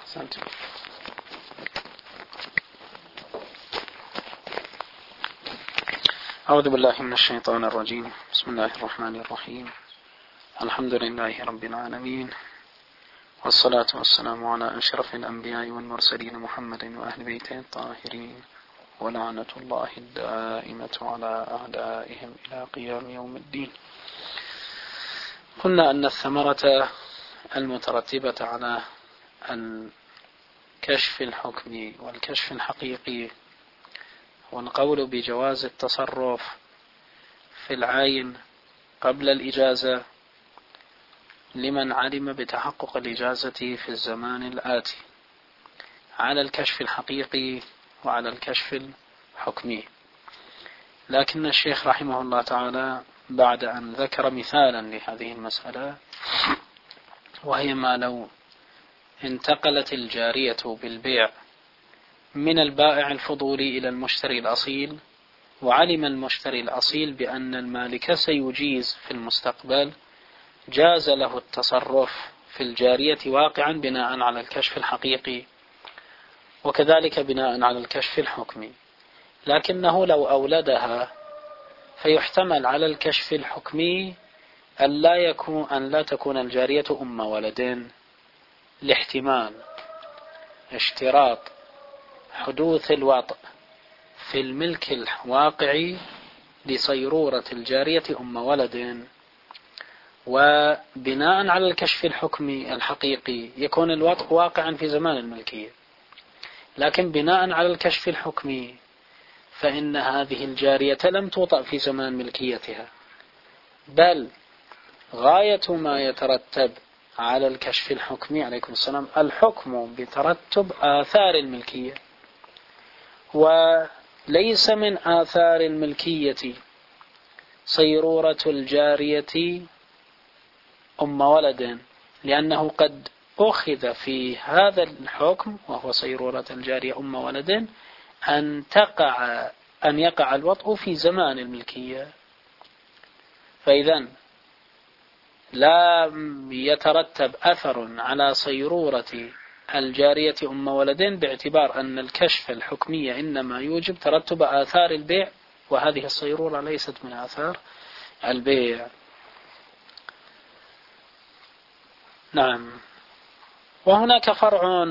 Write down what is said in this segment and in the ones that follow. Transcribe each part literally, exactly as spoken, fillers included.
أحسنت. أعوذ بالله من الشيطان الرجيم. بسم الله الرحمن الرحيم. الحمد لله رب العالمين، والصلاة والسلام على أشرف الأنبياء والمرسلين محمد وأهل بيته الطاهرين، ولعنة الله الدائمة على أعدائهم إلى قيام يوم الدين. قلنا أن الثمرة المترتبة على الكشف الحكمي والكشف الحقيقي والقول بجواز التصرف في العين قبل الإجازة لمن علم بتحقق الإجازة في الزمان الآتي على الكشف الحقيقي وعلى الكشف الحكمي. لكن الشيخ رحمه الله تعالى بعد أن ذكر مثالا لهذه المسألة، وهي ما لو انتقلت الجارية بالبيع من البائع الفضولي إلى المشتري الأصيل، وعلم المشتري الأصيل بأن المالك سيجيز في المستقبل، جاز له التصرف في الجارية واقعا بناء على الكشف الحقيقي وكذلك بناء على الكشف الحكمي. لكنه لو أولدها فيحتمل على الكشف الحكمي أن لا يكون أن لا تكون الجارية أم ولد، لاحتمال اشتراط حدوث الوطء في الملك الواقعي لصيرورة الجارية أم ولد، وبناء على الكشف الحكمي الحقيقي يكون الوطء واقعا في زمان الملكية. لكن بناء على الكشف الحكمي فإن هذه الجارية لم توطأ في زمان ملكيتها، بل غاية ما يترتب على الكشف الحكمي عليكم السلام الحكم بترتب آثار الملكية، وليس من آثار الملكية صيرورة الجارية أم ولد، لأنه قد أخذ في هذا الحكم وهو صيرورة الجارية أم ولد أن تقع أن يقع الوطء في زمان الملكية. فإذا لا يترتب أثر على صيرورة الجارية أم ولد، باعتبار أن الكشف الحكمي إنما يوجب ترتب آثار البيع، وهذه الصيرورة ليست من آثار البيع. نعم. وهناك فرع،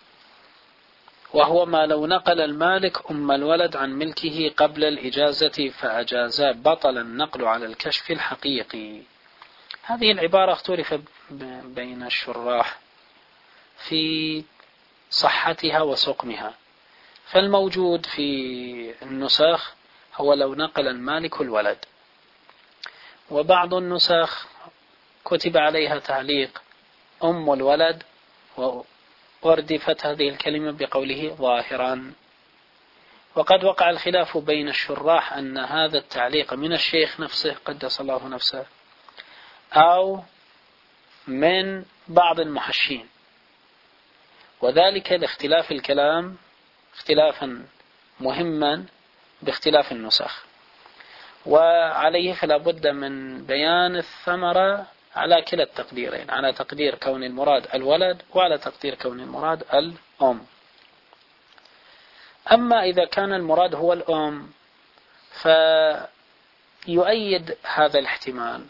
وهو ما لو نقل المالك أم الولد عن ملكه قبل الإجازة فأجازا، بطل النقل على الكشف الحقيقي. هذه العبارة اختلف بين الشراح في صحتها وسقمها، فالموجود في النسخ هو لو نقل المالك الولد، وبعض النسخ كتب عليها تعليق أم الولد وأردفت هذه الكلمة بقوله ظاهرا. وقد وقع الخلاف بين الشراح أن هذا التعليق من الشيخ نفسه قدس الله نفسه أو من بعض المحشين، وذلك لاختلاف الكلام اختلافا مهما باختلاف النسخ. وعليه فلا بد من بيان الثمرة على كلا التقديرين، على تقدير كون المراد الولد وعلى تقدير كون المراد الأم. أما إذا كان المراد هو الأم فيؤيد هذا الاحتمال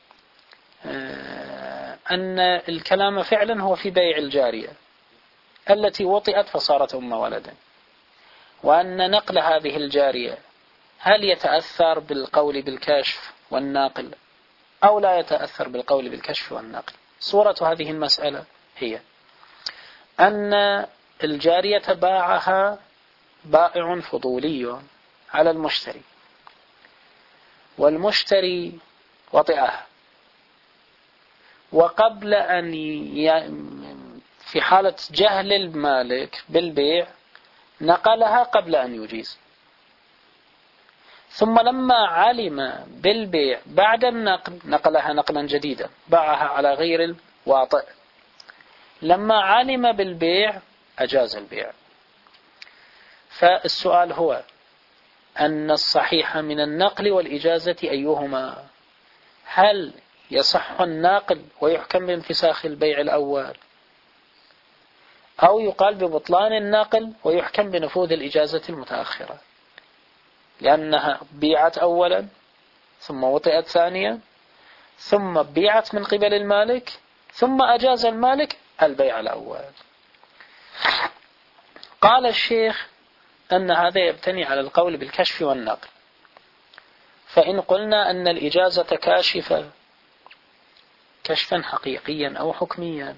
أن الكلام فعلا هو في بيع الجارية التي وطئت فصارت أم ولد، وأن نقل هذه الجارية هل يتأثر بالقول بالكشف والناقل أو لا يتأثر بالقول بالكشف والنقل. صورة هذه المسألة هي أن الجارية باعها بائع فضولي على المشتري، والمشتري وطئها، وقبل أن ي... في حالة جهل المالك بالبيع نقلها قبل أن يجيز، ثم لما علم بالبيع بعد النقل نقلها نقلا جديدا، باعها على غير الواطئ. لما علم بالبيع أجاز البيع. فالسؤال هو أن الصحيح من النقل والإجازة أيهما؟ هل يصح الناقل ويحكم بانفساخ البيع الأول، أو يقال ببطلان النقل ويحكم بنفوذ الإجازة المتأخرة، لأنها بيعت أولا ثم وطئت ثانيا ثم بيعت من قبل المالك ثم أجاز المالك البيع الأول. قال الشيخ أن هذا يبتني على القول بالكشف والنقل. فإن قلنا أن الإجازة كاشفة كشفا حقيقيا أو حكميا،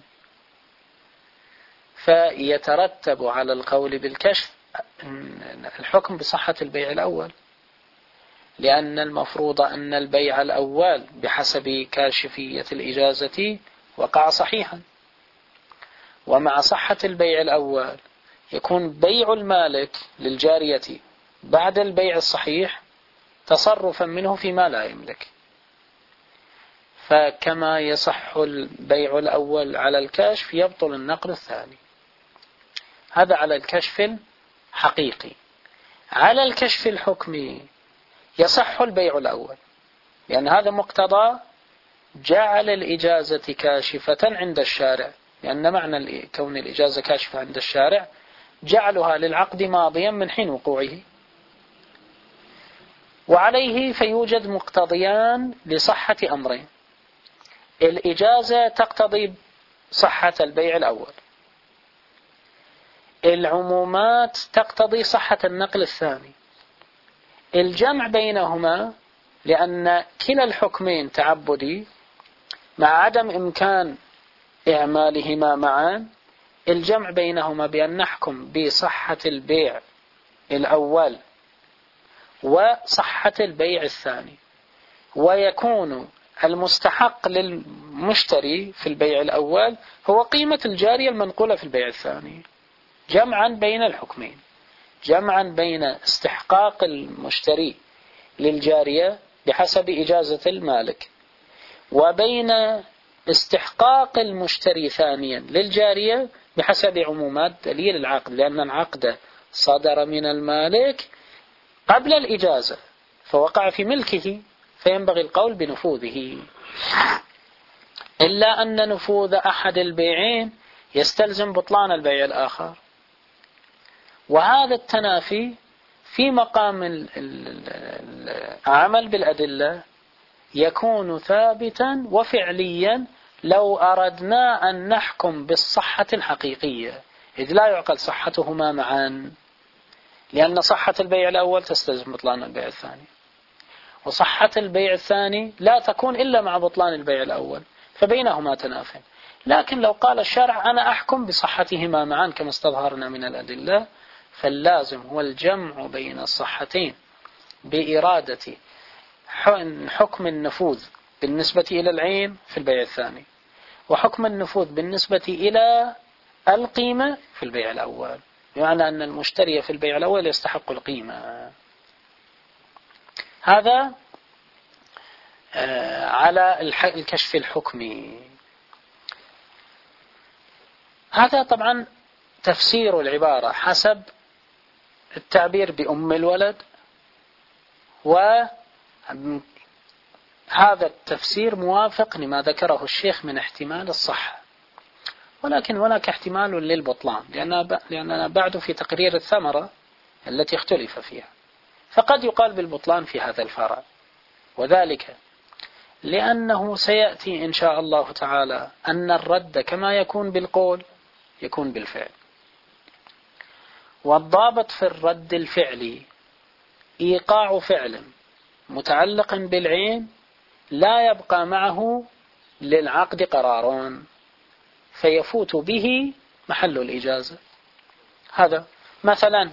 فيترتب على القول بالكشف الحكم بصحة البيع الأول، لأن المفروض أن البيع الأول بحسب كاشفية الإجازة وقع صحيحا، ومع صحة البيع الأول يكون بيع المالك للجارية بعد البيع الصحيح تصرفا منه فيما لا يملك، فكما يصح البيع الأول على الكشف يبطل النقل الثاني. هذا على الكشف الحقيقي. على الكشف الحكمي يصح البيع الأول، لأن هذا مقتضى جعل الإجازة كاشفة عند الشارع، لأن معنى كون الإجازة كاشفة عند الشارع جعلها للعقد ماضيا من حين وقوعه. وعليه فيوجد مقتضيان لصحة أمرين: الإجازة تقتضي صحة البيع الأول، العمومات تقتضي صحة النقل الثاني. الجمع بينهما لأن كلا الحكمين تعبدي مع عدم إمكان إعمالهما معا، الجمع بينهما بأن نحكم بصحة البيع الأول وصحة البيع الثاني، ويكون المستحق للمشتري في البيع الأول هو قيمة الجارية المنقولة في البيع الثاني، جمعا بين الحكمين، جمعا بين استحقاق المشتري للجارية بحسب إجازة المالك، وبين استحقاق المشتري ثانيا للجارية بحسب عمومات دليل العقد، لأن العقد صدر من المالك قبل الإجازة فوقع في ملكه، فينبغي القول بنفوذه، إلا أن نفوذ أحد البيعين يستلزم بطلان البيع الآخر، وهذا التنافي في مقام العمل بالأدلة يكون ثابتا وفعليا لو أردنا أن نحكم بالصحة الحقيقية، إذ لا يعقل صحتهما معا، لأن صحة البيع الأول تستلزم بطلان البيع الثاني، وصحة البيع الثاني لا تكون إلا مع بطلان البيع الأول، فبينهما تناف. لكن لو قال الشرع أنا أحكم بصحتهما معا كما استظهرنا من الأدلة، فاللازم هو الجمع بين الصحتين بإرادة حكم النفوذ بالنسبة إلى العين في البيع الثاني، وحكم النفوذ بالنسبة إلى القيمة في البيع الأول، بمعنى أن المشتري في البيع الأول يستحق القيمة. هذا على الكشف الحكمي. هذا طبعا تفسير العبارة حسب التعبير بأم الولد، وهذا التفسير موافق لما ذكره الشيخ من احتمال الصحة، ولكن هناك احتمال للبطلان، لأننا بعد في تقرير الثمرة التي اختلف فيها، فقد يقال بالبطلان في هذا الفرع، وذلك لأنه سيأتي إن شاء الله تعالى أن الرد كما يكون بالقول يكون بالفعل، والضابط في الرد الفعلي إيقاع فعل متعلق بالعين لا يبقى معه للعقد قرار فيفوت به محل الإجازة. هذا مثلا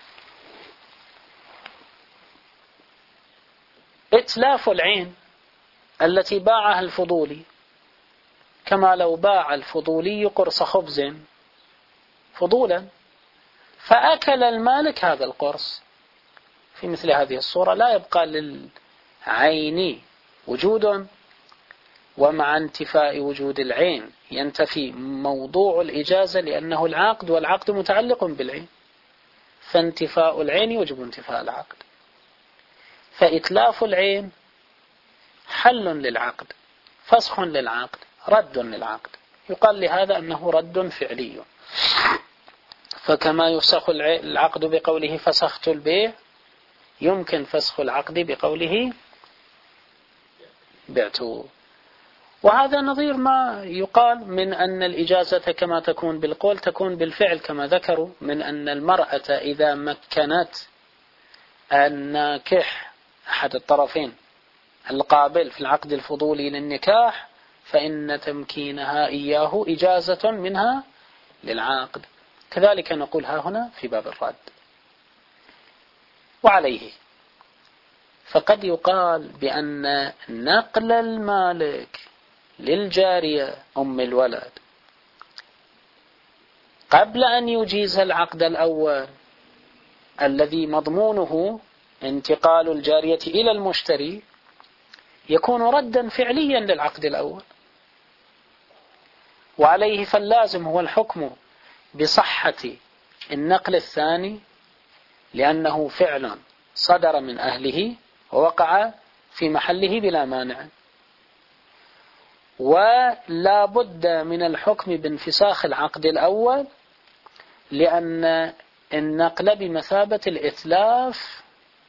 إتلاف العين التي باعها الفضولي، كما لو باع الفضولي قرص خبز فضولا فأكل المالك هذا القرص، في مثل هذه الصورة لا يبقى للعين وجود، ومع انتفاء وجود العين ينتفي موضوع الإجازة، لأنه العقد والعقد متعلق بالعين، فانتفاء العين يوجب انتفاء العقد، فإتلاف العين حل للعقد، فسخ للعقد، رد للعقد، يقال لهذا أنه رد فعلي. فكما يفسخ العقد بقوله فسخت البيع، يمكن فسخ العقد بقوله بعته. وهذا نظير ما يقال من أن الإجازة كما تكون بالقول تكون بالفعل، كما ذكروا من أن المرأة إذا مكنت الناكح أحد الطرفين القابل في العقد الفضولي للنكاح فإن تمكينها إياه إجازة منها للعقد. كذلك نقول ها هنا في باب الرد. وعليه فقد يقال بأن نقل المالك للجارية أم الولد قبل أن يجيز العقد الأول الذي مضمونه انتقال الجارية إلى المشتري يكون ردا فعليا للعقد الأول. وعليه فاللازم هو الحكم بصحة النقل الثاني لأنه فعلا صدر من أهله ووقع في محله بلا مانع. ولا بد من الحكم بانفساخ العقد الأول لأن النقل بمثابة الإتلاف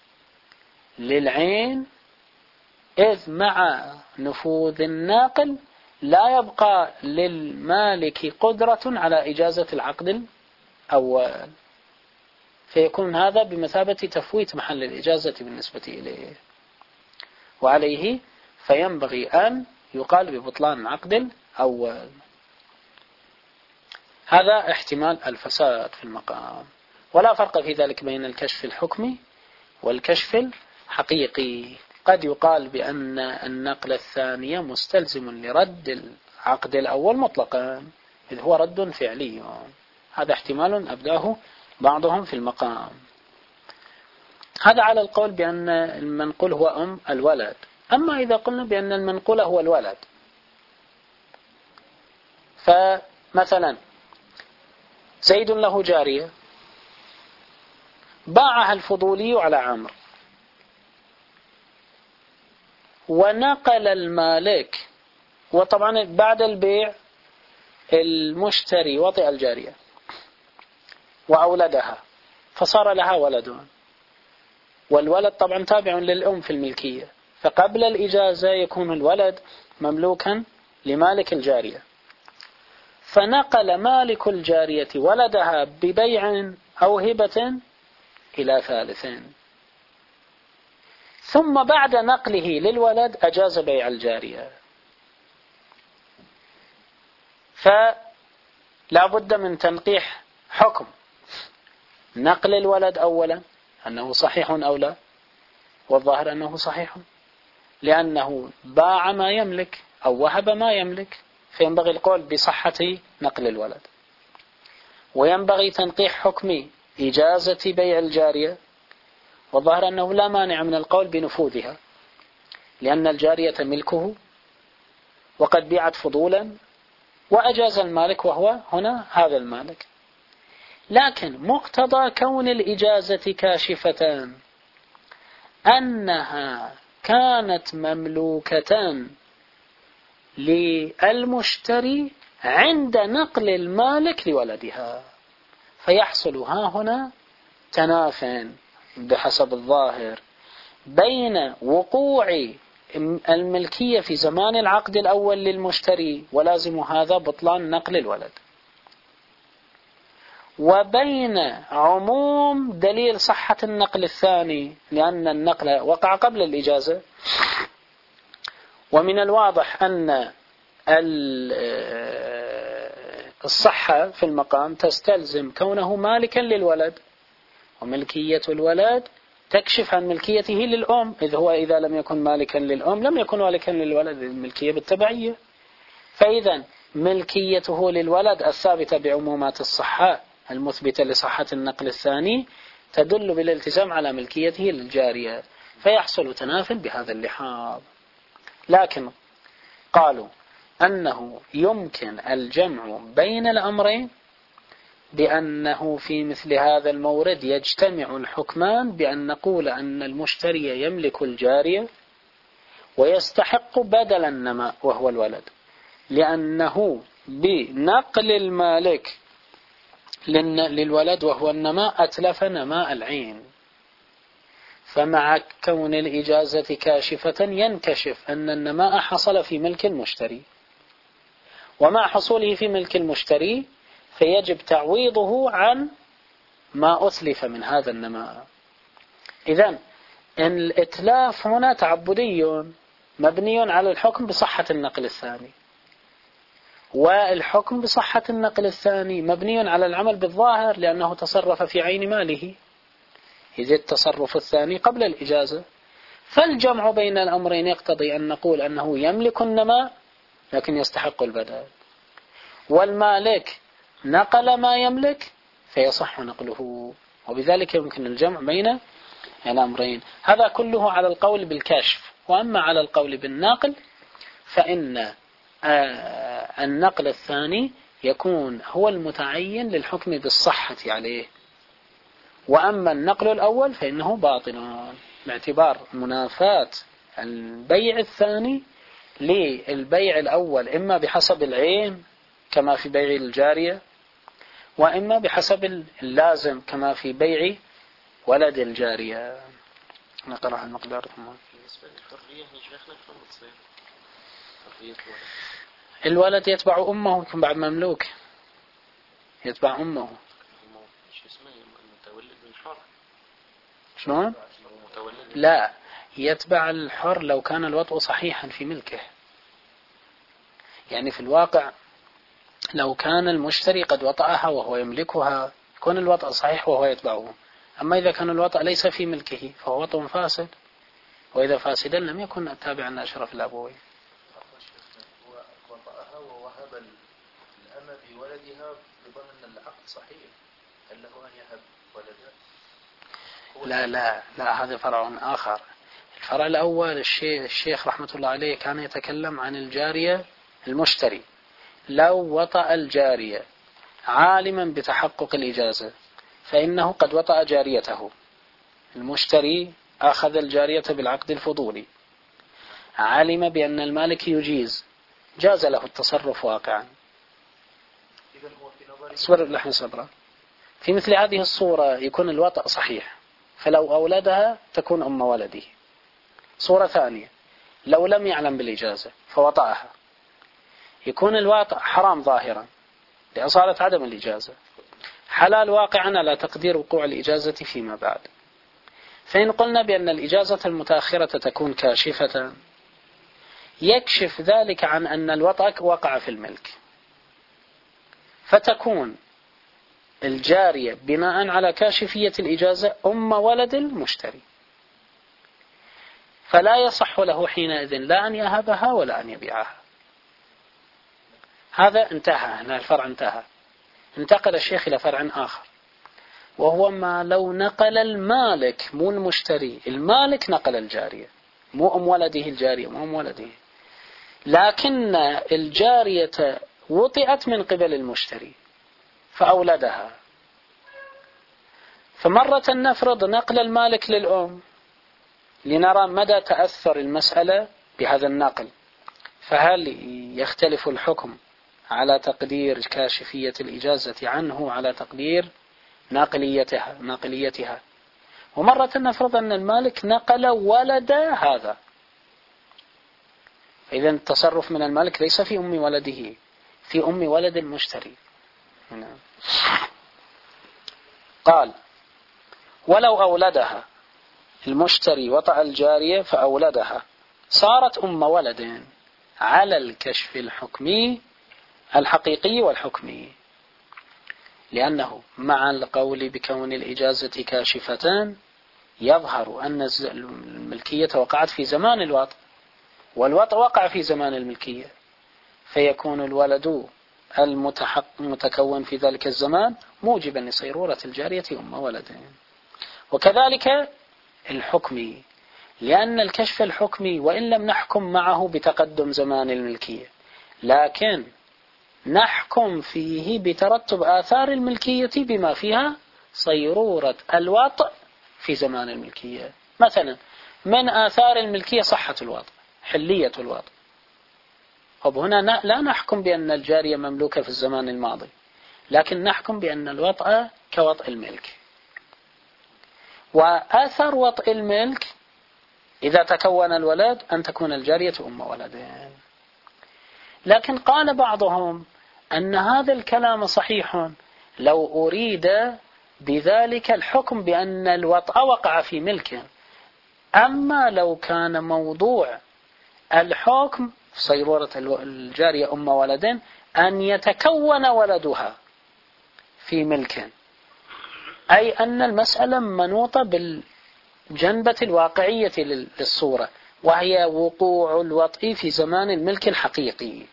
للعين، إذ مع نفوذ الناقل لا يبقى للمالك قدرة على إجازة العقد الأول، فيكون هذا بمثابة تفويت محل الإجازة بالنسبة إليه. وعليه فينبغي أن يقال ببطلان العقد الأول. هذا احتمال الفساد في المقام، ولا فرق في ذلك بين الكشف الحكمي والكشف الحقيقي. قد يقال بأن النقل الثانية مستلزم لرد العقد الأول مطلقا إذ هو رد فعلي. هذا احتمال أبداه بعضهم في المقام. هذا على القول بأن المنقول هو أم الولد. أما إذا قلنا بأن المنقول هو الولد، فمثلا زيد له جارية باعها الفضولي على عمرو ونقل المالك، وطبعا بعد البيع المشتري وطئ الجارية وأولدها فصار لها ولد، والولد طبعا تابع للأم في الملكية، فقبل الإجازة يكون الولد مملوكا لمالك الجارية، فنقل مالك الجارية ولدها ببيع أو هبة إلى ثالث، ثم بعد نقله للولد أجاز بيع الجارية. فلا بد من تنقيح حكم نقل الولد أولا أنه صحيح أو لا، والظاهر أنه صحيح لأنه باع ما يملك أو وهب ما يملك، فينبغي القول بصحة نقل الولد. وينبغي تنقيح حكم إجازة بيع الجارية، والظاهر أنه لا مانع من القول بنفوذها لأن الجارية ملكه وقد بيعت فضولا وأجاز المالك وهو هنا هذا المالك. لكن مقتضى كون الإجازة كاشفة أنها كانت مملوكة للمشتري عند نقل المالك لولدها، فيحصل ها هنا تناف بحسب الظاهر بين وقوع الملكية في زمان العقد الأول للمشتري ولازم هذا بطلان نقل الولد، وبين عموم دليل صحة النقل الثاني لأن النقل وقع قبل الإجازة. ومن الواضح أن الصحة في المقام تستلزم كونه مالكا للولد، وملكية الولد تكشف عن ملكيته للأم، إذ هو إذا لم يكن مالكا للأم لم يكن مالكا للولد، الملكية بالتبعية. فإذا ملكيته للولد الثابتة بعمومات الصحة المثبتة لصحة النقل الثاني تدل بالالتزام على ملكيته للجارية، فيحصل تنافل بهذا اللحاظ. لكن قالوا أنه يمكن الجمع بين الأمرين بأنه في مثل هذا المورد يجتمع الحكمان بأن نقول أن المشتري يملك الجارية ويستحق بدل النماء وهو الولد، لأنه بنقل المالك للولد وهو النماء أتلف نماء العين، فمع كون الإجازة كاشفة ينكشف أن النماء حصل في ملك المشتري، ومع حصوله في ملك المشتري فيجب تعويضه عن ما أتلف من هذا النماء. إذن الإتلاف هنا تعبدي مبني على الحكم بصحة النقل الثاني، والحكم بصحة النقل الثاني مبني على العمل بالظاهر لأنه تصرف في عين ماله، إذ التصرف الثاني قبل الإجازة. فالجمع بين الأمرين يقتضي أن نقول أنه يملك النماء لكن يستحق البدل، والمالك نقل ما يملك فيصح نقله، وبذلك يمكن الجمع بين الأمرين. هذا كله على القول بالكشف. وأما على القول بالنقل فإن النقل الثاني يكون هو المتعين للحكم بالصحة عليه، وأما النقل الأول فإنه باطل باعتبار منافاة البيع الثاني للبيع الأول، إما بحسب العين كما في بيع الجارية، وإما بحسب اللازم كما في بيع ولد الجارية. نقرأ المقدار ثم بالنسبة للحرية شيخنا شلون بتصير حرية الولد؟ يتبع أمه يكون بعد مملوك، يتبع أمه. شو اسمه متولد من حر؟ شلون؟ لا، يتبع الحر لو كان الوطء صحيحا في ملكه. يعني في الواقع لو كان المشتري قد وطأها وهو يملكها يكون الوطء صحيح وهو يتبعه. أما إذا كان الوطأ ليس في ملكه فهو وطء فاسد، وإذا فاسدا لم يكن التابع عن أشرف الأبوين. وطأها ووهب الأمة بولدها بظن أن العقد صحيح، هل له أن يهب ولدها؟ لا لا لا، هذا فرع آخر. الفرع الأول الشيخ, الشيخ رحمة الله عليه كان يتكلم عن الجارية المشتري. لو وطأ الجارية عالما بتحقق الإجازة فإنه قد وطأ جاريته. المشتري أخذ الجارية بالعقد الفضولي، علم بأن المالك يجيز، جاز له التصرف واقعا. صور اللحم صبرا في مثل هذه الصورة يكون الوطأ صحيح، فلو أولدها تكون أم ولده. صورة ثانية، لو لم يعلم بالإجازة فوطأها يكون الوطأ حرام ظاهرا لأصالة عدم الإجازة، حلال واقعا على تقدير وقوع الإجازة فيما بعد. فإن قلنا بأن الإجازة المتأخرة تكون كاشفة يكشف ذلك عن أن الوطأ وقع في الملك، فتكون الجارية بناء على كاشفية الإجازة أم ولد المشتري، فلا يصح له حينئذ لا أن يهبها ولا أن يبيعها. هذا انتهى، هنا الفرع انتهى. انتقل الشيخ إلى فرع آخر، وهو ما لو نقل المالك مو المشتري، المالك نقل الجارية مو أم ولده الجارية مو أم ولده، لكن الجارية وطئت من قبل المشتري فأولدها. فمرة نفرض نقل المالك للأم لنرى مدى تأثر المسألة بهذا النقل، فهل يختلف الحكم على تقدير كاشفية الإجازة عنه على تقدير ناقليتها ناقليتها ومرة نفرض أن المالك نقل ولد هذا، إذن التصرف من المالك ليس في أم ولده، في أم ولد المشتري. قال ولو أولدها المشتري وطأ الجارية فأولدها صارت أم ولد على الكشف الحكمي الحقيقي والحكمي، لأنه مع القول بكون الإجازة كاشفتان يظهر أن الملكية وقعت في زمان الوطء، والوطء وقع في زمان الملكية، فيكون الولد المتكون في ذلك الزمان موجبا لصيرورة الجارية أم ولد. وكذلك الحكمي، لأن الكشف الحكمي وإن لم نحكم معه بتقدم زمان الملكية لكن نحكم فيه بترتب آثار الملكية بما فيها صيرورة الوطء في زمان الملكية. مثلا من آثار الملكية صحة الوطء، حلية الوطء. طب هنا لا نحكم بأن الجارية مملوكة في الزمان الماضي، لكن نحكم بأن الوطأ كوطء الملك. وأثر وطء الملك إذا تكون الولد أن تكون الجارية أم ولدين. لكن قال بعضهم أن هذا الكلام صحيح لو أريد بذلك الحكم بأن الوطأ وقع في ملك، أما لو كان موضوع الحكم في صيرورة الجارية أم ولد أن يتكون ولدها في ملك، أي أن المسألة منوطة بالجنبة الواقعية للصورة، وهي وقوع الوطء في زمان الملك الحقيقي.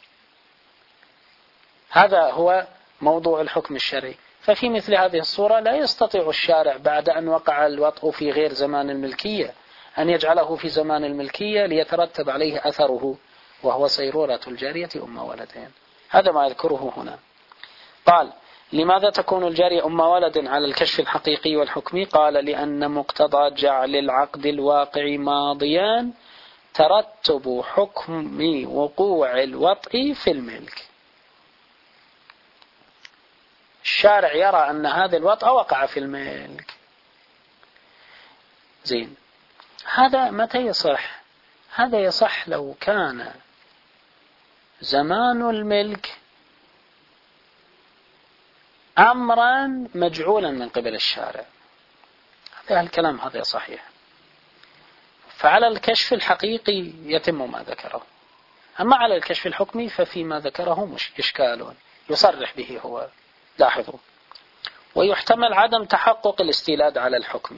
هذا هو موضوع الحكم الشرعي. ففي مثل هذه الصورة لا يستطيع الشارع بعد أن وقع الوطء في غير زمان الملكية أن يجعله في زمان الملكية ليترتب عليه أثره، وهو صيرورة الجارية أم ولدين. هذا ما يذكره هنا. قال: لماذا تكون الجارية أم ولد على الكشف الحقيقي والحكمي؟ قال: لأن مقتضى جعل العقد الواقع ماضيا ترتب حكم وقوع الوطء في الملك. الشارع يرى أن هذا الوطء وقع في الملك. زين، هذا متى يصح؟ هذا يصح لو كان زمان الملك أمرا مجعولا من قبل الشارع. هذا الكلام هذا صحيح. فعلى الكشف الحقيقي يتم ما ذكره. أما على الكشف الحكمي ففيما ذكره مش إشكال يصرح به هو. لاحظوا: ويحتمل عدم تحقق الاستيلاد على الحكم.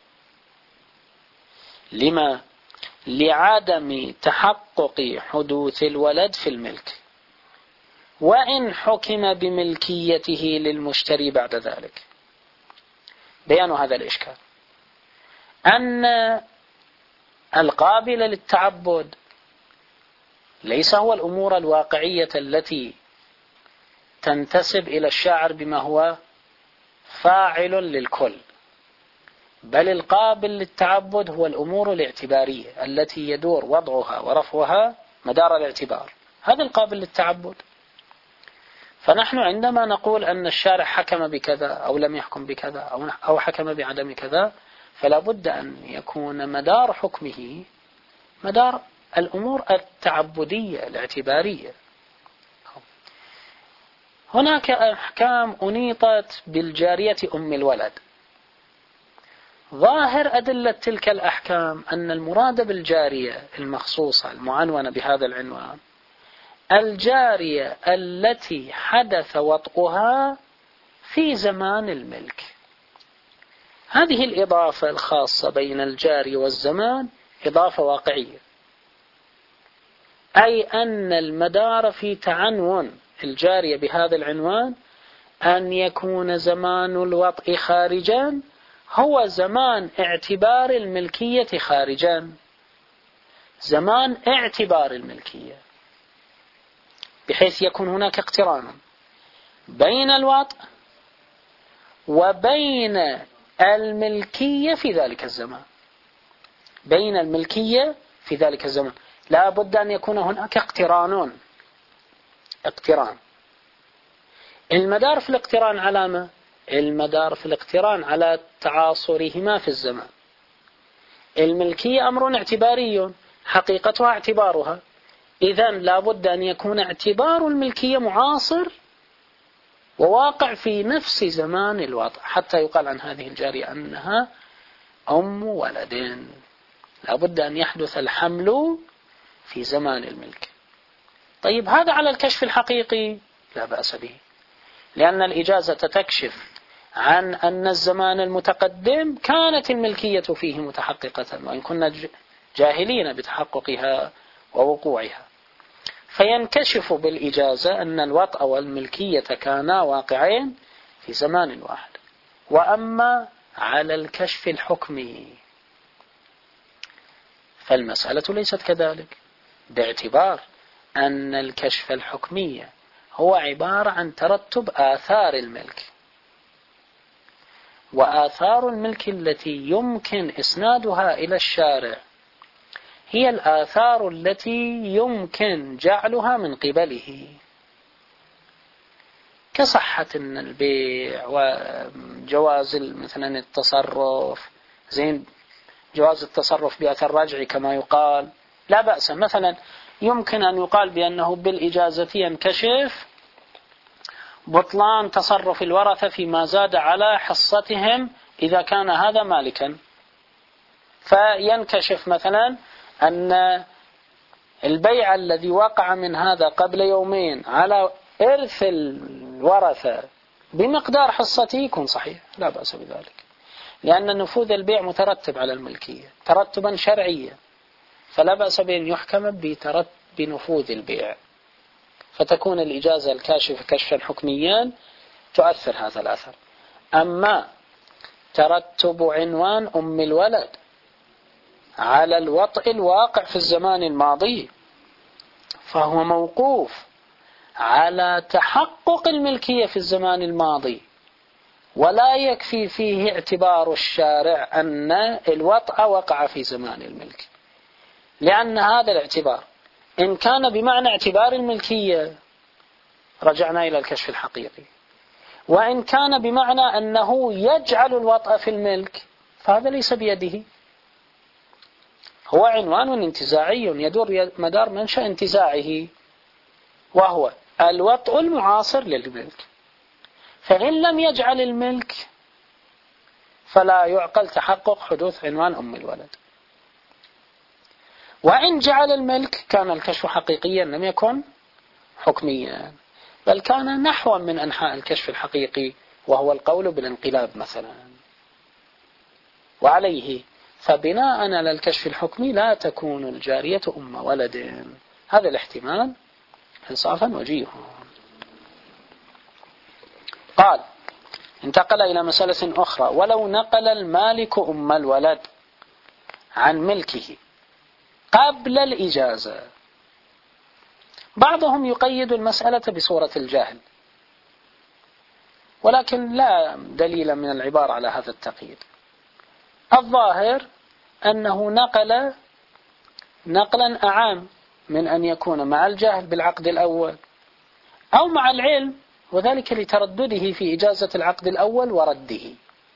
لما؟ لعدم تحقق حدوث الولد في الملك، وإن حكم بملكيته للمشتري بعد ذلك. بيان هذا الإشكال أن القابل للتعبد ليس هو الأمور الواقعية التي تنتسب إلى الشاعر بما هو فاعل للكل، بل القابل للتعبد هو الأمور الاعتبارية التي يدور وضعها ورفعها مدار الاعتبار. هذا القابل للتعبد. فنحن عندما نقول أن الشارع حكم بكذا أو لم يحكم بكذا أو حكم بعدم كذا، فلا بد أن يكون مدار حكمه مدار الأمور التعبدية الاعتبارية. هناك أحكام أنيطت بالجارية أم الولد. ظاهر أدلة تلك الأحكام أن المراد بالجارية المخصوصة المعنونة بهذا العنوان الجارية التي حدث وطئها في زمان الملك. هذه الإضافة الخاصة بين الجاري والزمان إضافة واقعية، أي أن المدار في تعنون الجارية بهذا العنوان أن يكون زمان الوطء خارجا هو زمان اعتبار الملكية خارجا، زمان اعتبار الملكية، بحيث يكون هناك اقتران بين الوطء وبين الملكية في ذلك الزمان. بين الملكية في ذلك الزمان لا بد أن يكون هناك اقترانون. اقتران. المدار في الاقتران علامة المدار في الاقتران على تعاصرهما في الزمان. الملكية أمر اعتباري حقيقتها اعتبارها، إذن لا بد أن يكون اعتبار الملكية معاصر وواقع في نفس زمان الوضع حتى يقال عن هذه الجارية أنها أم ولد. لا بد أن يحدث الحمل في زمان الملك. طيب، هذا على الكشف الحقيقي لا بأس به، لأن الإجازة تكشف عن أن الزمان المتقدم كانت الملكية فيه متحققة، وإن كنا جاهلين بتحققها ووقوعها، فينكشف بالإجازة أن الوطأ والملكية كانا واقعين في زمان واحد. وأما على الكشف الحكمي فالمسألة ليست كذلك، باعتبار أن الكشف الحكمي هو عبارة عن ترتب آثار الملك، وآثار الملك التي يمكن إسنادها إلى الشارع هي الآثار التي يمكن جعلها من قبله. كصحة البيع وجواز مثلا التصرف، زين جواز التصرف بأثر رجعي كما يقال، لا بأس. مثلا يمكن أن يقال بأنه بالإجازة ينكشف بطلان تصرف الورثة فيما زاد على حصتهم إذا كان هذا مالكا، فينكشف مثلا أن البيع الذي وقع من هذا قبل يومين على إرث الورثة بمقدار حصته يكون صحيح، لا بأس بذلك، لأن نفوذ البيع مترتب على الملكية ترتبا شرعيا، فلا بأس بأن يحكم بترتب بنفوذ البيع، فتكون الإجازة الكاشفة كشفا حكميا تؤثر هذا الأثر. أما ترتب عنوان أم الولد على الوطء الواقع في الزمان الماضي فهو موقوف على تحقق الملكية في الزمان الماضي، ولا يكفي فيه اعتبار الشارع أن الوطء وقع في زمان الملك، لأن هذا الاعتبار إن كان بمعنى اعتبار الملكية رجعنا إلى الكشف الحقيقي، وإن كان بمعنى أنه يجعل الوطء في الملك فهذا ليس بيده، هو عنوان انتزاعي يدور مدار منشأ انتزاعه وهو الوطء المعاصر للملك، فإن لم يجعل الملك فلا يعقل تحقق حدوث عنوان أم الولد، وإن جعل الملك كان الكشف حقيقيا لم يكن حكميا، بل كان نحوا من أنحاء الكشف الحقيقي وهو القول بالانقلاب مثلا. وعليه فبناء على الكشف الحكمي لا تكون الجارية أم ولد، هذا الاحتمال إنصافا وجيه. قال انتقل إلى مسألة أخرى: ولو نقل المالك أم الولد عن ملكه قبل الإجازة. بعضهم يقيد المسألة بصورة الجهل، ولكن لا دليل من العبارة على هذا التقييد. الظاهر أنه نقل نقلا أعام من أن يكون مع الجهل بالعقد الأول أو مع العلم، وذلك لتردده في إجازة العقد الأول ورده.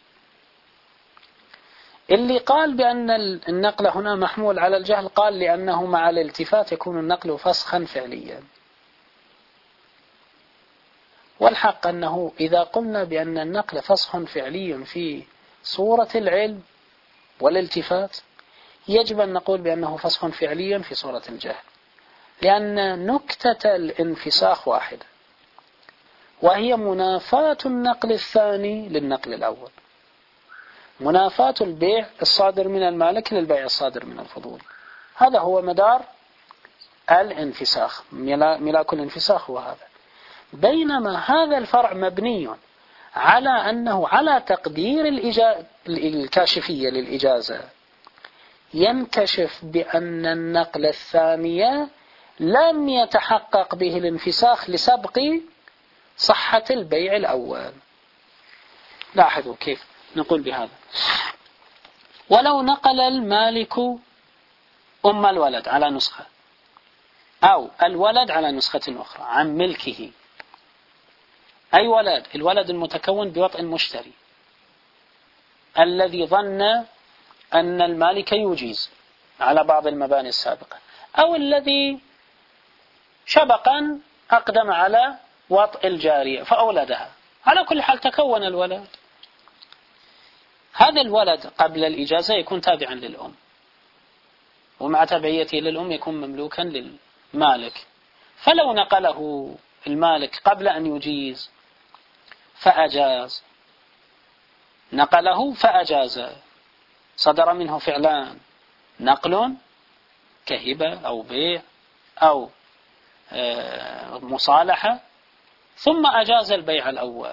اللي قال بأن النقل هنا محمول على الجهل قال لأنه مع الالتفات يكون النقل فسخا فعليا، والحق أنه إذا قلنا بأن النقل فسخ فعلي في صورة العلم والالتفات يجب أن نقول بأنه فسخ فعلي في صورة الجهل، لأن نكتة الانفساخ واحدة، وهي منافاة النقل الثاني للنقل الأول، منافاة البيع الصادر من المالك للبيع الصادر من الفضول. هذا هو مدار الانفساخ، ملاك الانفساخ هو هذا. بينما هذا الفرع مبني على أنه على تقدير الكاشفية للإجازة ينكشف بأن النقل الثانية لم يتحقق به الانفساخ لسبق صحة البيع الأول. لاحظوا كيف نقول بهذا: ولو نقل المالك أم الولد على نسخة أو الولد على نسخة أخرى عن ملكه، أي ولد؟ الولد المتكون بوطء المشتري الذي ظن أن المالك يجيز على بعض المباني السابقة، أو الذي شبقا أقدم على وطء الجارية فأولدها، على كل حال تكون الولد. هذا الولد قبل الإجازة يكون تابعا للأم، ومع تبعيته للأم يكون مملوكا للمالك، فلو نقله المالك قبل أن يجيز فأجاز، نقله فأجاز، صدر منه فعلان: نقل كهبة أو بيع أو مصالحة، ثم أجاز البيع الأول.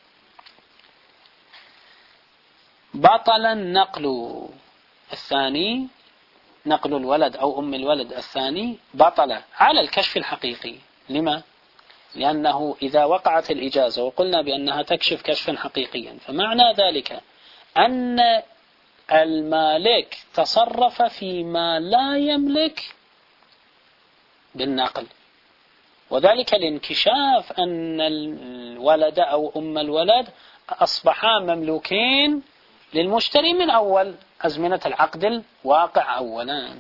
بطل النقل الثاني، نقل الولد أو أم الولد الثاني بطل على الكشف الحقيقي. لما؟ لأنه إذا وقعت الإجازة وقلنا بأنها تكشف كشفا حقيقيا فمعنى ذلك أن المالك تصرف فيما لا يملك بالنقل، وذلك الانكشاف أن الولد أو أم الولد أصبحا مملوكين للمشتري من أول أزمنة العقد الواقع أولا،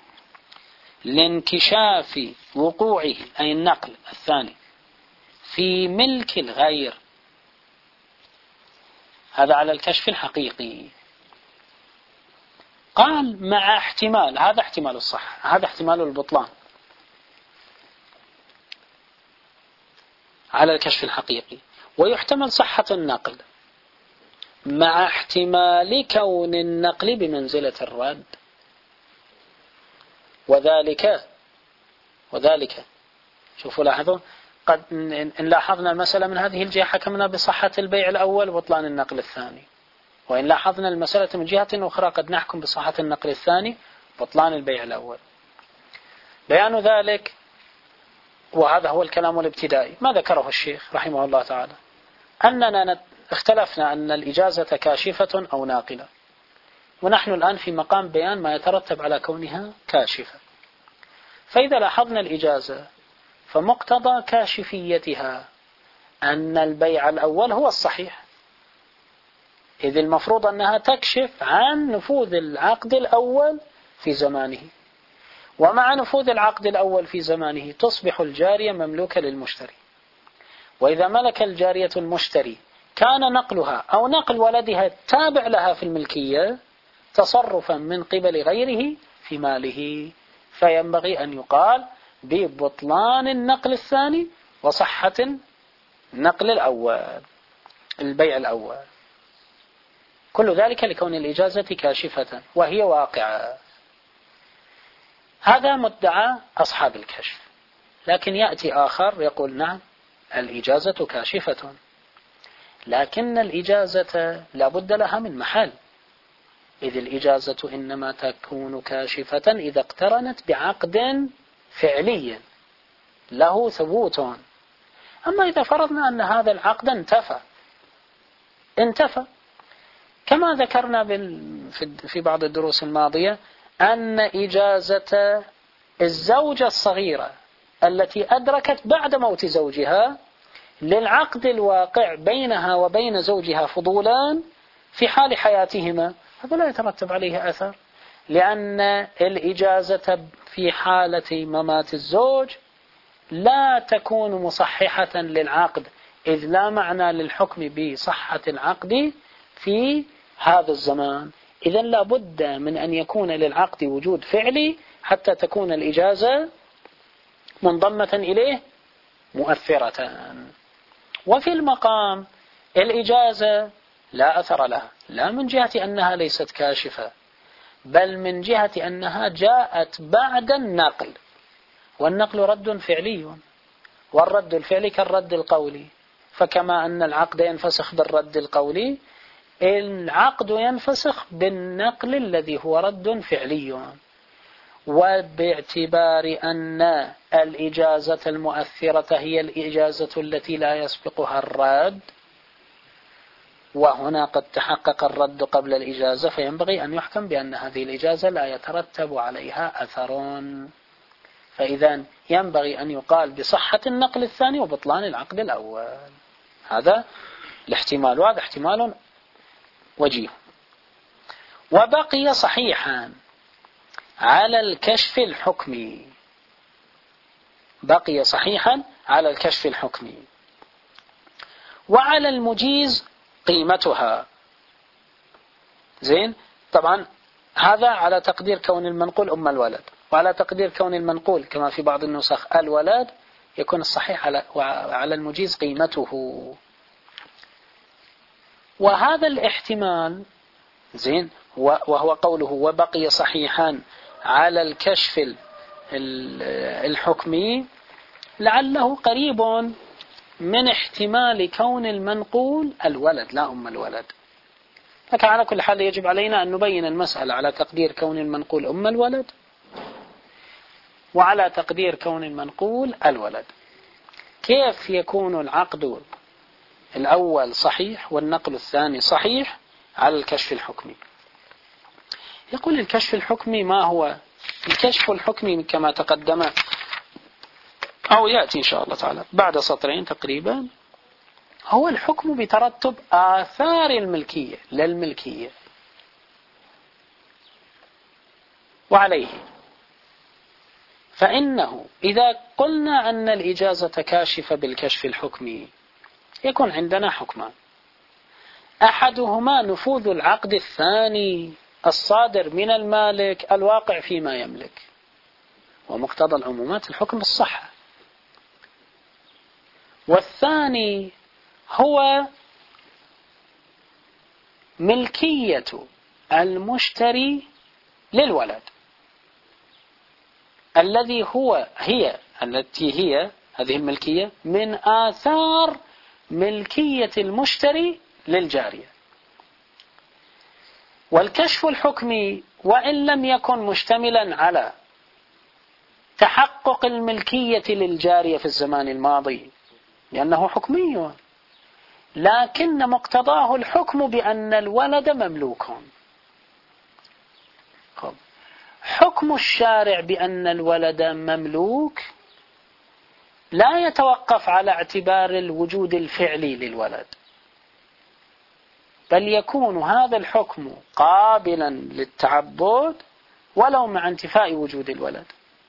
لانكشاف وقوعه أي النقل الثاني في ملك الغير، هذا على الكشف الحقيقي. قال مع احتمال، هذا احتمال الصحة، هذا احتمال البطلان على الكشف الحقيقي، ويحتمل صحة النقل مع احتمال كون النقل بمنزلة الرد. وذلك وذلك شوفوا لاحظوا، قد إن لاحظنا المسألة من هذه الجهة حكمنا بصحة البيع الأول وبطلان النقل الثاني، وإن لاحظنا المسألة من جهة أخرى قد نحكم بصحة النقل الثاني بطلان البيع الأول. بيان ذلك، وهذا هو الكلام الابتدائي ما ذكره الشيخ رحمه الله تعالى، أننا اختلفنا أن الإجازة كاشفة أو ناقلة، ونحن الآن في مقام بيان ما يترتب على كونها كاشفة. فإذا لاحظنا الإجازة فمقتضى كاشفيتها أن البيع الأول هو الصحيح، إذ المفروض أنها تكشف عن نفوذ العقد الأول في زمانه، ومع نفوذ العقد الأول في زمانه تصبح الجارية مملوكة للمشتري. وإذا ملك الجارية المشتري كان نقلها أو نقل ولدها تابع لها في الملكية تصرفا من قبل غيره في ماله، فينبغي أن يقال ببطلان النقل الثاني وصحة النقل الأول البيع الأول. كل ذلك لكون الإجازة كاشفة وهي واقعة. هذا مدعى أصحاب الكشف. لكن يأتي آخر يقول نعم الإجازة كاشفة، لكن الإجازة لا بد لها من محل، إذ الإجازة إنما تكون كاشفة إذا اقترنت بعقد فعلي له ثبوت. أما إذا فرضنا أن هذا العقد انتفى انتفى كما ذكرنا في بعض الدروس الماضية أن إجازة الزوجة الصغيرة التي أدركت بعد موت زوجها للعقد الواقع بينها وبين زوجها فضولان في حال حياتهما، هذا لا يترتب عليه أثر، لأن الإجازة في حالة ممات الزوج لا تكون مصححة للعقد، إذ لا معنى للحكم بصحة العقد في هذا الزمان. إذن لا بد من أن يكون للعقد وجود فعلي حتى تكون الإجازة منضمة إليه مؤثرة. وفي المقام الإجازة لا أثر لها، لا من جهة أنها ليست كاشفة، بل من جهة أنها جاءت بعد النقل، والنقل رد فعلي، والرد الفعلي كالرد القولي، فكما أن العقد ينفسخ بالرد القولي العقد ينفسخ بالنقل الذي هو رد فعلي. وباعتبار أن الإجازة المؤثرة هي الإجازة التي لا يسبقها الرد، وهنا قد تحقق الرد قبل الإجازة، فينبغي أن يحكم بأن هذه الإجازة لا يترتب عليها أثر، فإذا ينبغي أن يقال بصحة النقل الثاني وبطلان العقد الأول. هذا الاحتمال، وهذا احتمال وجيه. وبقي صحيحا على الكشف الحكمي، بقي صحيحا على الكشف الحكمي وعلى المجيز قيمتها. زين، طبعا هذا على تقدير كون المنقول أم الولد، وعلى تقدير كون المنقول كما في بعض النسخ الولد يكون الصحيح على وعلى المجيز قيمته. وهذا الاحتمال زين وهو قوله وبقي صحيحا على الكشف الحكمي لعله قريب من احتمال كون المنقول الولد لا أم الولد. لكن على كل حال يجب علينا أن نبين المسألة على تقدير كون المنقول أم الولد وعلى تقدير كون المنقول الولد. كيف يكون العقد الأول صحيح والنقل الثاني صحيح على الكشف الحكمي؟ يقول الكشف الحكمي ما هو؟ الكشف الحكمي كما تقدم أو يأتي إن شاء الله تعالى بعد سطرين تقريبا، هو الحكم بترتب آثار الملكية للملكية. وعليه فإنه إذا قلنا أن الإجازة كاشفة بالكشف الحكمي يكون عندنا حكمان: أحدهما نفوذ العقد الثاني الصادر من المالك الواقع فيما يملك، ومقتضى العمومات الحكم بالصحة. والثاني هو ملكية المشتري للولد الذي هو هي التي هي هذه الملكية من آثار ملكية المشتري للجارية. والكشف الحكمي وإن لم يكن مشتملا على تحقق الملكية للجارية في الزمان الماضي لأنه حكمي، لكن مقتضاه الحكم بأن الولد مملوك. حكم الشارع بأن الولد مملوك لا يتوقف على اعتبار الوجود الفعلي للولد، بل يكون هذا الحكم قابلا للتعبد ولو مع انتفاء وجود الولد،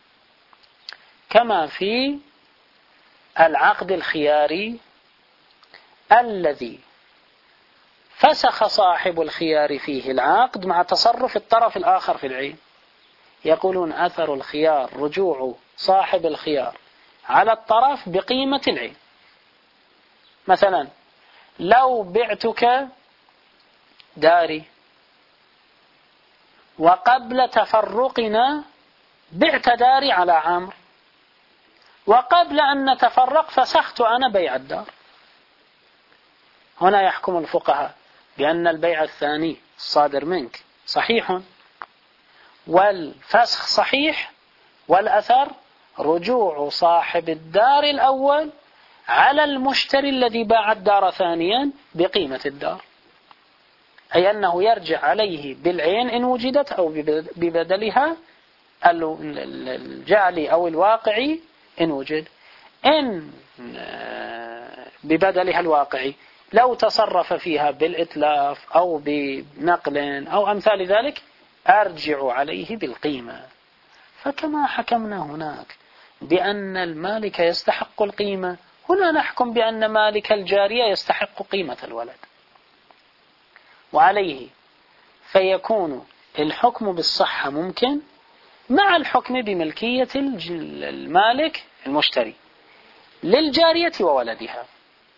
كما في العقد الخياري الذي فسخ صاحب الخيار فيه العقد مع تصرف الطرف الآخر في العين. يقولون أثر الخيار رجوع صاحب الخيار على الطرف بقيمة العين. مثلا لو بعتك داري وقبل تفرقنا بعت داري على عمرو، وقبل أن نتفرق فسخت أنا بيع الدار، هنا يحكم الفقهاء بأن البيع الثاني الصادر منك صحيح والفسخ صحيح، والأثر رجوع صاحب الدار الأول على المشتري الذي باع الدار ثانيا بقيمة الدار، أي أنه يرجع عليه بالعين إن وجدت أو ببدلها الجعلي أو الواقعي إن وجد. إن ببدلها الواقعي لو تصرف فيها بالإتلاف أو بنقل أو أمثال ذلك أرجع عليه بالقيمة. فكما حكمنا هناك بأن المالك يستحق القيمة، هنا نحكم بأن مالك الجارية يستحق قيمة الولد. وعليه فيكون الحكم بالصحة ممكن مع الحكم بملكية المالك المشتري للجارية وولدها.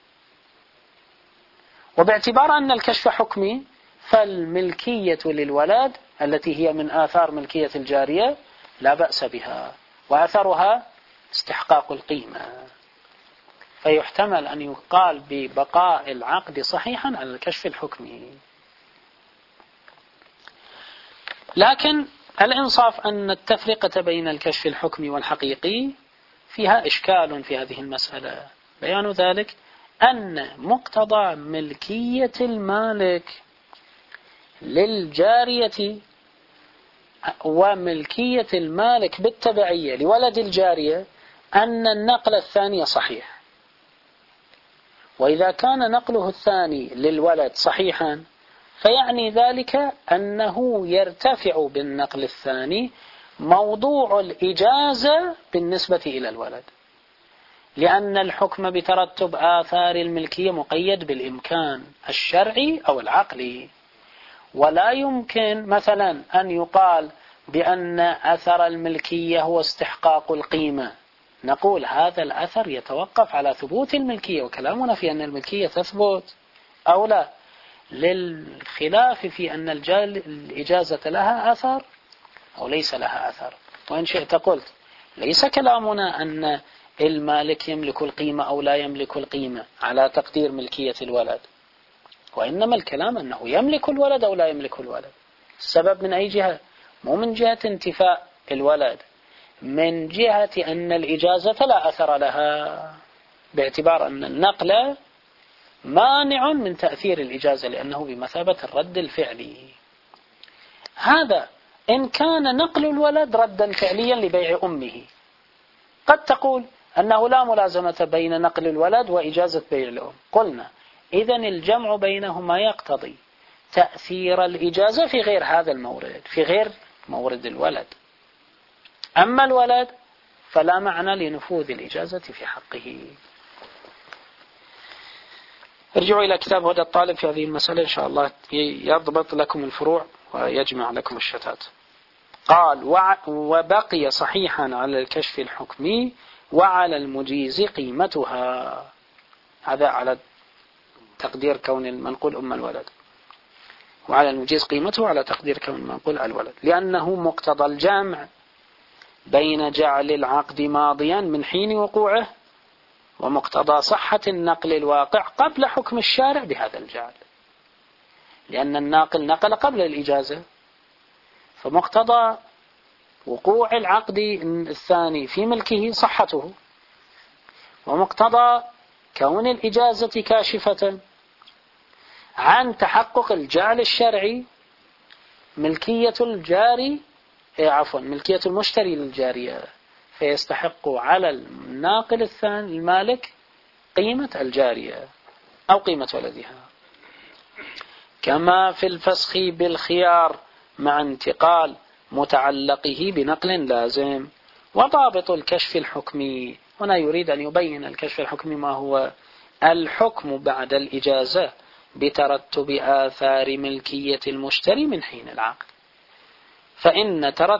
وباعتبار أن الكشف حكمي فالملكية للولد التي هي من آثار ملكية الجارية لا بأس بها، وأثرها استحقاق القيمة، فيحتمل أن يقال ببقاء العقد صحيحا على الكشف الحكمي. لكن الإنصاف أن التفرقة بين الكشف الحكمي والحقيقي فيها إشكال في هذه المسألة. بيان ذلك أن مقتضى ملكية المالك للجارية وملكية المالك بالتبعية لولد الجارية أن النقل الثاني صحيح، وإذا كان نقله الثاني للولد صحيحا فيعني ذلك أنه يرتفع بالنقل الثاني موضوع الإجازة بالنسبة إلى الولد، لأن الحكم بترتب آثار الملكية مقيد بالإمكان الشرعي أو العقلي. ولا يمكن مثلا أن يقال بأن أثر الملكية هو استحقاق القيمة، نقول هذا الأثر يتوقف على ثبوت الملكية، وكلامنا في أن الملكية تثبت أو لا، للخلاف في أن الإجازة لها أثر أو ليس لها أثر. وإن شئت قلت ليس كلامنا أن المالك يملك القيمة أو لا يملك القيمة على تقدير ملكية الولد، وإنما الكلام أنه يملك الولد أو لا يملك الولد. السبب من أي جهة؟ مو من جهة انتفاء الولد، من جهة أن الإجازة لا أثر لها، باعتبار أن النقل مانع من تأثير الإجازة لأنه بمثابة الرد الفعلي. هذا إن كان نقل الولد ردا فعليا لبيع أمه. قد تقول أنه لا ملازمة بين نقل الولد وإجازة بيع الأم. قلنا إذن الجمع بينهما يقتضي تأثير الإجازة في غير هذا المورد، في غير مورد الولد. أما الولد فلا معنى لنفوذ الإجازة في حقه. ارجعوا إلى كتاب هدى الطالب في هذه المسألة إن شاء الله يضبط لكم الفروع ويجمع لكم الشتات. قال وبقي صحيحا على الكشف الحكمي وعلى المجيز قيمتها. هذا على تقدير كون المنقول أم الولد، وعلى المجيز قيمته على تقدير كون المنقول الولد، لأنه مقتضى الجمع بين جعل العقد ماضيا من حين وقوعه ومقتضى صحة النقل الواقع قبل حكم الشارع بهذا الجعل، لأن الناقل نقل قبل الإجازة، فمقتضى وقوع العقد الثاني في ملكه صحته، ومقتضى كون الإجازة كاشفة عن تحقق الجعل الشرعي ملكية الجاري عفوا ملكية المشتري للجارية، فيستحق على الناقل الثاني المالك قيمة الجارية أو قيمة ولدها، كما في الفسخ بالخيار مع انتقال متعلقه بنقل لازم. وضابط الكشف الحكمي هنا يريد أن يبين الكشف الحكمي ما هو الحكم بعد الإجازة بترتب آثار ملكية المشتري من حين العقد. فإن ترتب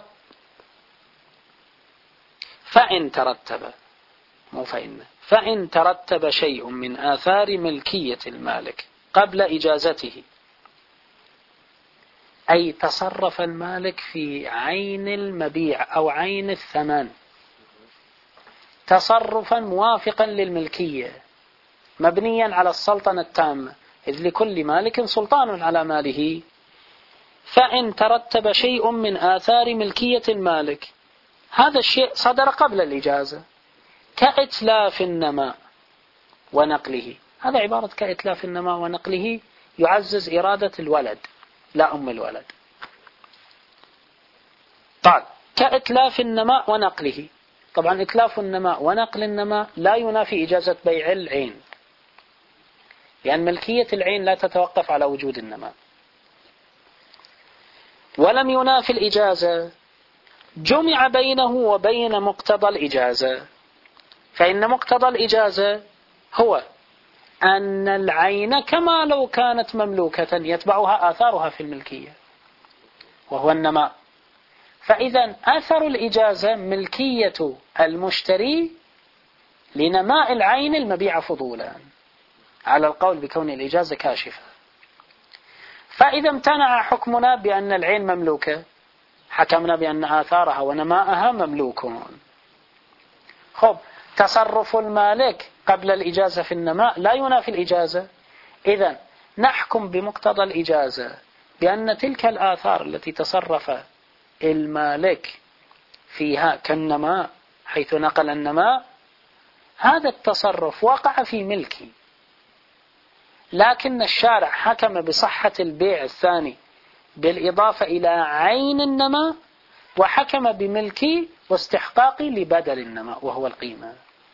فإن ترتب مو فإن فإن ترتب شيء من آثار ملكية المالك قبل إجازته، أي تصرف المالك في عين المبيع أو عين الثمن تصرفا موافقا للملكية مبنيا على السلطنة التامة، إذ لكل مالك سلطان على ماله. فإن ترتب شيء من آثار ملكية المالك، هذا الشيء صدر قبل الإجازة كإتلاف النماء ونقله. هذا عبارة كإتلاف النماء ونقله يعزز إرادة الولد لا أم الولد. قال كإتلاف النماء ونقله. طبعا إتلاف النماء ونقل النماء لا ينافي إجازة بيع العين، لأن ملكية العين لا تتوقف على وجود النماء. ولم ينافي الإجازة جمع بينه وبين مقتضى الإجازة، فإن مقتضى الإجازة هو أن العين كما لو كانت مملوكة يتبعها آثارها في الملكية وهو النماء. فإذا أثر الإجازة ملكية المشتري لنماء العين المبيع فضولا على القول بكون الإجازة كاشفة. فإذا امتنع حكمنا بأن العين مملوكة حكمنا بأن آثارها ونماءها مملوكون. خب تصرف المالك قبل الإجازة في النماء لا ينافي الإجازة، إذن نحكم بمقتضى الإجازة بأن تلك الآثار التي تصرف المالك فيها كالنماء حيث نقل النماء، هذا التصرف وقع في ملكي، لكن الشارع حكم بصحة البيع الثاني بالإضافة إلى عين النماء، وحكم بملكي واستحقاقي لبدل النماء وهو القيمة،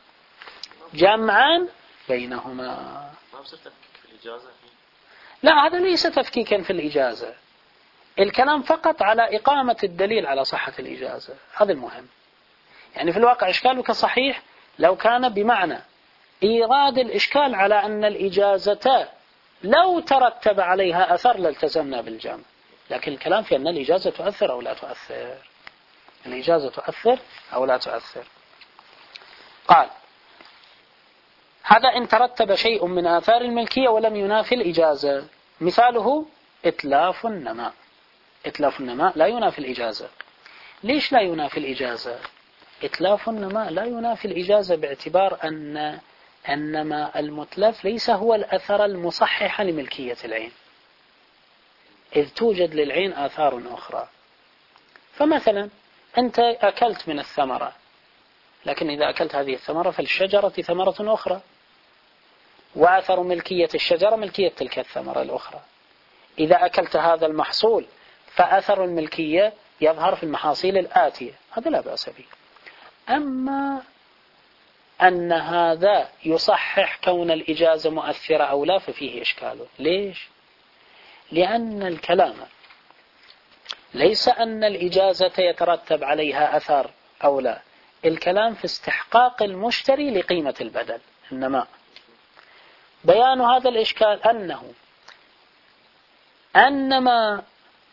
جمعا بينهما. ما بصير تفكيك في الإجازة؟ لا، هذا ليس تفكيكا في الإجازة، الكلام فقط على إقامة الدليل على صحة الإجازة، هذا المهم. يعني في الواقع إشكالك صحيح لو كان بمعنى إيراد الإشكال على أن الإجازة لو ترتب عليها أثر لالتزمنا بالجمع، لكن الكلام في أن الإجازة تؤثر أو لا تؤثر، الإجازة تؤثر أو لا تؤثر. قال هذا إن ترتب شيء من آثار الملكية ولم ينافي الإجازة، مثاله إتلاف النماء. إتلاف النماء لا ينافي الإجازة. ليش لا ينافي الإجازة؟ إتلاف النماء لا ينافي الإجازة باعتبار أن النماء المتلف ليس هو الأثر المصحح لملكية العين، إذ توجد للعين آثار أخرى. فمثلا أنت أكلت من الثمرة، لكن إذا أكلت هذه الثمرة فالشجرة ثمرة أخرى، وأثر ملكية الشجرة ملكية تلك الثمرة الأخرى. إذا أكلت هذا المحصول فأثر الملكية يظهر في المحاصيل الآتية، هذا لا بأس به. أما أن هذا يصحح كون الإجازة مؤثرة أو لا ففيه إشكال. ليش؟ لأن الكلام ليس أن الإجازة يترتب عليها أثر أو لا، الكلام في استحقاق المشتري لقيمة البدل. إنما بيان هذا الإشكال أنه أنما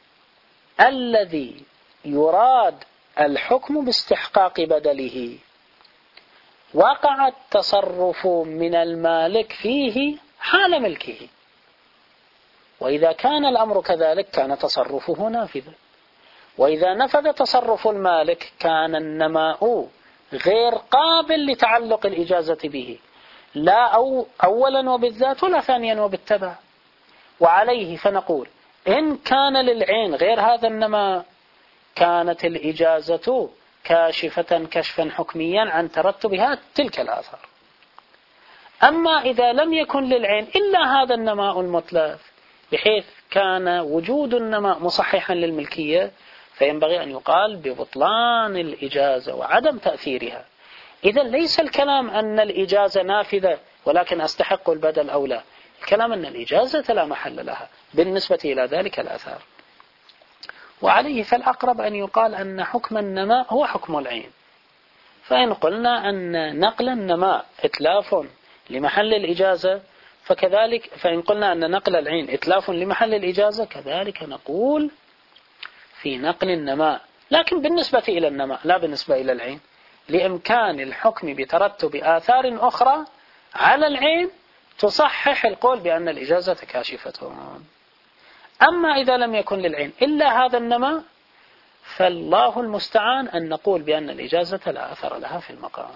الذي يراد الحكم باستحقاق بدله وقع التصرف من المالك فيه حال ملكه، وإذا كان الأمر كذلك كان تصرفه نافذا، وإذا نفذ تصرف المالك كان النماء غير قابل لتعلق الإجازة به، لا أو أولا وبالذات ولا ثانيا وبالتبع. وعليه فنقول إن كان للعين غير هذا النماء كانت الإجازة كاشفة كشفا حكميا عن ترتبها تلك الآثار. أما إذا لم يكن للعين إلا هذا النماء المتلف بحيث كان وجود النماء مصححا للملكية، فينبغي أن يقال ببطلان الإجازة وعدم تأثيرها. إذا ليس الكلام أن الإجازة نافذة ولكن أستحق البدل أو لا، الكلام أن الإجازة لا محل لها بالنسبة إلى ذلك الآثار. وعليه فالأقرب أن يقال أن حكم النماء هو حكم العين. فإن قلنا أن نقل النماء إتلاف لمحل الإجازة فكذلك، فإن قلنا أن نقل العين إتلاف لمحل الإجازة كذلك نقول في نقل النماء، لكن بالنسبة إلى النماء لا بالنسبة إلى العين، لإمكان الحكم بترتب آثار أخرى على العين تصحح القول بأن الإجازة كاشفة. أما إذا لم يكن للعين إلا هذا النماء فالله المستعان أن نقول بأن الإجازة لا أثر لها في المقام.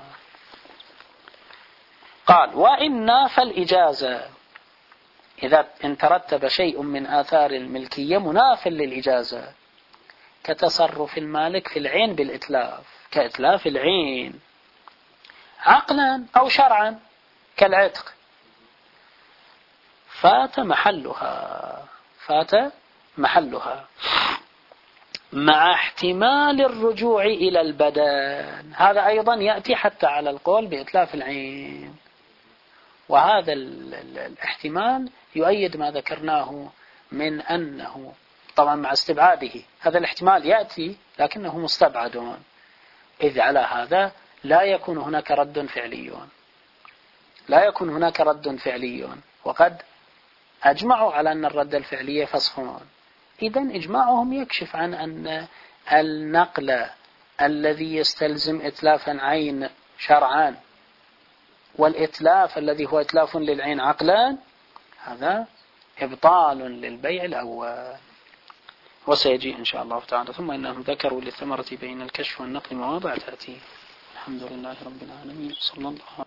قال وإن نافى الإجازة، إذا ان ترتب شيء من آثار الملكية مناف للإجازة كتصرف المالك في العين بالإتلاف، كإتلاف العين عقلا أو شرعا كالعتق، فات محلها فات محلها مع احتمال الرجوع إلى البدن. هذا أيضا يأتي حتى على القول بإتلاف العين، وهذا الاحتمال يؤيد ما ذكرناه من أنه طبعا مع استبعاده، هذا الاحتمال يأتي لكنه مستبعد، إذ على هذا لا يكون هناك رد فعلي لا يكون هناك رد فعلي وقد أجمعوا على أن الرد الفعلي فسخ. إذن إجماعهم يكشف عن أن النقل الذي يستلزم إتلافا عين شرعا والإتلاف الذي هو إتلاف للعين عقلا هذا إبطال للبيع الأول. وسيجي إن شاء الله تعالى. ثم إنهم ذكروا للثمرة بين الكشف والنقل مواضع تأتي. الحمد لله رب العالمين. صلى الله